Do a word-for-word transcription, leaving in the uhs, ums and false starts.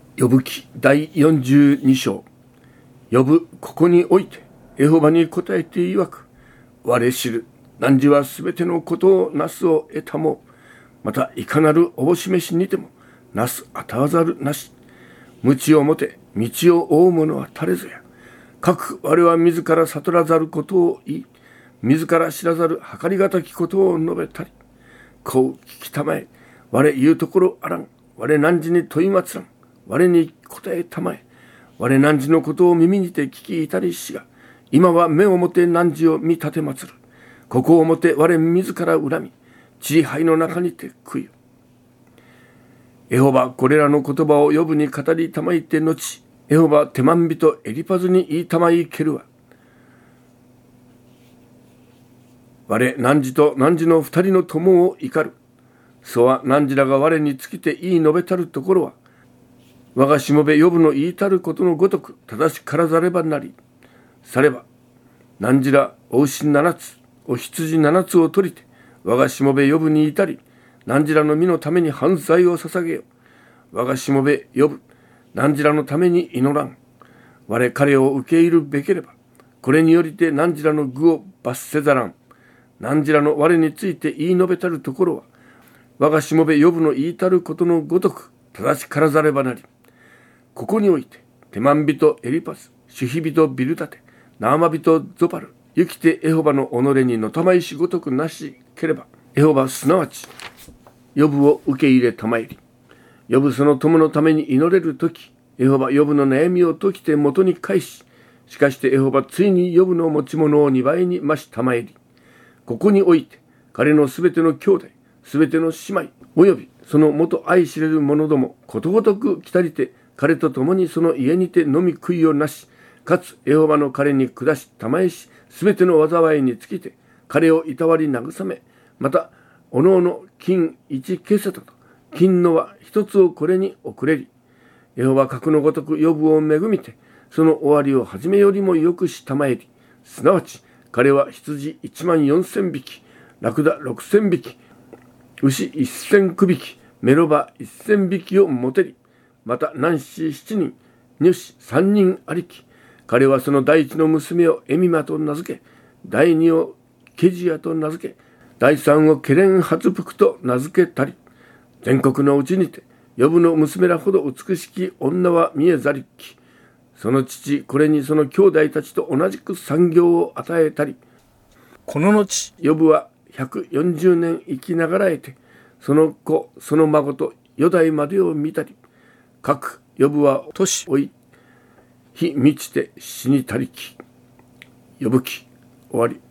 ヨブ記だいよんじゅうに章。ヨブここにおいてエホバに答えて曰く、我知る汝はすべてのことをなすを得たも、またいかなるおぼしめしにてもなすあたわざるなし。鞭をもて道を追う者は垂れずや、かく我は自ら悟らざることを言い、自ら知らざる計りがたきことを述べたり、こう聞きたまえ、我言うところあらん、我汝に問いまつらん、我に答えたまえ、我汝のことを耳にて聞きいたりしが、今は目をもて汝を見立てまつる。ここをもて我自ら恨み、地灰の中にて悔いよ。エホバこれらの言葉をヨブに語りたまいて後、エホバテマン人エリパズに言いたまいけるわ。我汝と汝の二人の友を怒る。そは汝らが我に尽きて言い述べたるところは、我がしもべヨブの言いたることのごとく正しからざればなり、されば汝らお牛七つ、お羊七つを取りて、我がしもべヨブに至り、汝らの身のために犯罪を捧げよ。我がしもべヨブ、汝らのために祈らん。我彼を受け入るべければ、これによりて汝らの具を罰せざらん。汝らの我について言い述べたるところは、我がしもべヨブの言いたることのごとく正しからざればなり。ここにおいてテマン人エリパス、シュヒ人ビルダテ、ナーマ人ゾパル、生きてエホバの己にのたまいしごとくなしければ、エホバすなわちヨブを受け入れたまえり、ヨブその友のために祈れるとき、エホバヨブの悩みを解きて元に返し、しかしてエホバついにヨブの持ち物をにばいに増したまえり、ここにおいて彼のすべての兄弟、すべての姉妹、およびその元愛知れる者どもことごとく来たりて、彼と共にその家にて飲み食いをなし、かつエホバの彼に下したまえし、すべての災いにつきて彼をいたわり慰め、またおのおの金一ケセタと金のは一つをこれに送れり。エホバ格のごとくヨブを恵みて、その終わりを初めよりもよくしたまえり。すなわち彼は羊一万四千匹、ラクダ六千匹、牛一千区匹、メロバ一千匹を持てり。また男子七人、女子三人ありき。彼はその第一の娘をエミマと名付け、第二をケジアと名付け、第三をケレンハツプクと名付けたり。全国のうちにてヨブの娘らほど美しき女は見えざりき。その父これにその兄弟たちと同じく産業を与えたり。この後ヨブは百四十年生きながらえて、その子その孫と四代までを見たり。かくヨブは年老い、日満ちて死にたりき。ヨブ記終わり。